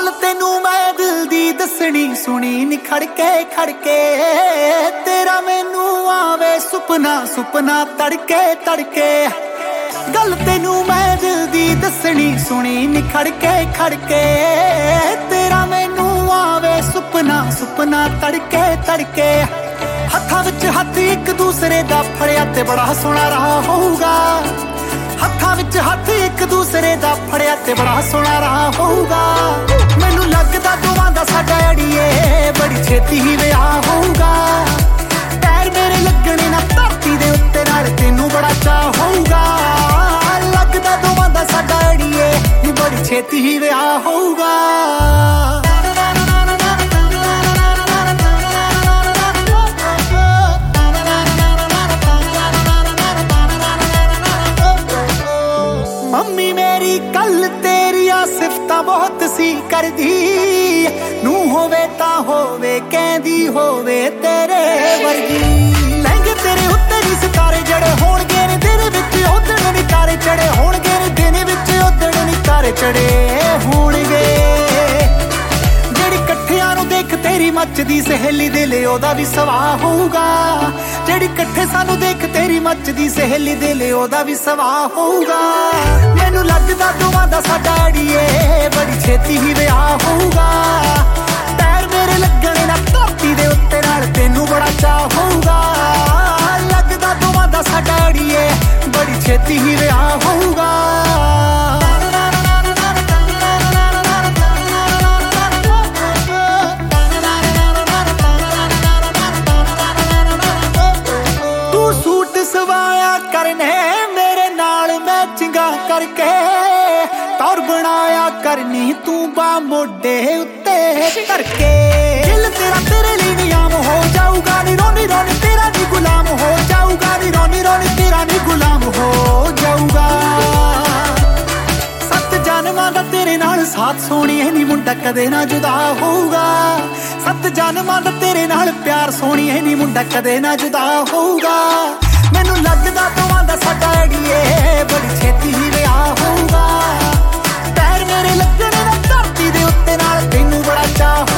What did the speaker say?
गल तेनू मैं दिल दी दसनी सुनी नी खड़के खड़के तेरा मैनू आवे सुपना सुपना तड़के तड़के गल तेनू मैं दिल दी दसनी सुनी नी खड़के खड़के तेरा मैनू आवे सुपना सुपना तड़के तड़के हत्थां विच हत्थ एक दूसरे दा फड़िया ते बड़ा सोहना रहा होऊगा हत्थां विच हत्थ एक दूसरे दा फड़िया ते बड़ा सोहना रहा होऊगा मैनू लगदा दोवां दा साडा अड़िए बड़ी छेती ही विआह होऊगा पैर मेरे लगने ना धरती दे उत्ते नाल तैनू बड़ा चाह होऊगा लगदा दोवां दा साडा अड़िए बड़ी छेती ही विआह होऊगा मम्मी मेरी कल तेरिया सिफता बहुत सी कर दी नू होवे ता होवे कहंदी होवे तेरे वर्गी लहंगे तेरे उत्ते नी सितारे जड़े होणगे ने तेरे विच उधड़ नी तारे चढ़े होणगे ने दिन विच उधड़ नी तारे चढ़े होणगे जेड़ी कट्ठियां नू देख तेरी मचदी सहेली दे ले ओदा भी सवाह होऊगा जेड़ी कट्ठे सानू देख तेरी मचदी सहेली दे ले ओदा भी सवाह होऊगा मैनू लगदा दोवां दा साडा अड़िए बड़ी छेती ही विआह होऊगा पैर मेरे लगने ना धरती दे उत्ते नाल तैनू बड़ा चाह होऊगा लगदा दोवां दा साडा अड़िए बड़ी छेती ही विआह होऊगा करने मेरे नाल मैचिंगा करके तौर बनाया करनी तू बा मोडे उत्ते करके दिल तेरा तेरे लिए नियाम हो जाऊगा नी रोनी रोनी तेरा नी गुलाम हो जाऊगा नी रोनी रोनी तेरा नी गुलाम हो जाऊगा सत जन्मां दा तेरे नाल साथ सोहणीए नी मुंडा कदे ना जुदा होऊगा सत जन्मां दा तेरे नाल प्यार सोहणीए नी मुंडा कदे ना जुदा होऊगा मैनू लगदा दोवां दा साडा अड़िए बड़ी छेती ही विआह होऊगा पैर मेरे लगने ना धरती दे उत्ते नाल तैनू बड़ा चाह